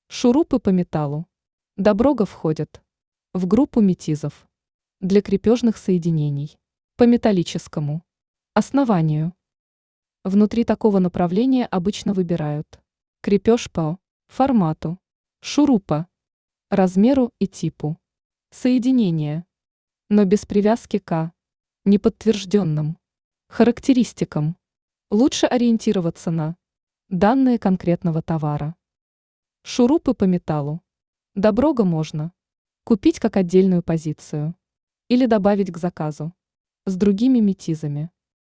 Шурупы по металлу. Доброга входят в группу метизов для крепежных соединений по металлическому основанию. Внутри такого направления обычно выбирают крепеж по формату шурупа, размеру и типу соединения, но без привязки к неподтвержденным характеристикам. Лучше ориентироваться на данные конкретного товара. Шурупы по металлу. Доброга можно купить как отдельную позицию или добавить к заказу с другими метизами.